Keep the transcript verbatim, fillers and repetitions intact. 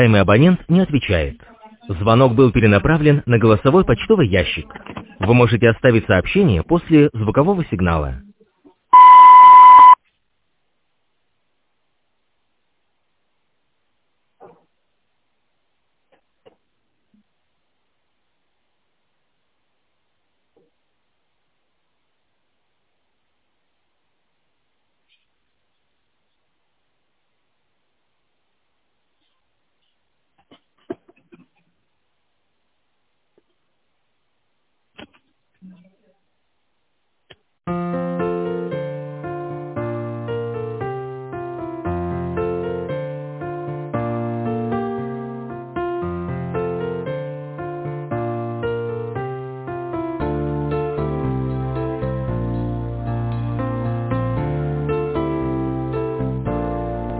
Абонент не отвечает. Звонок был перенаправлен на голосовой почтовый ящик. Вы можете оставить сообщение после звукового сигнала.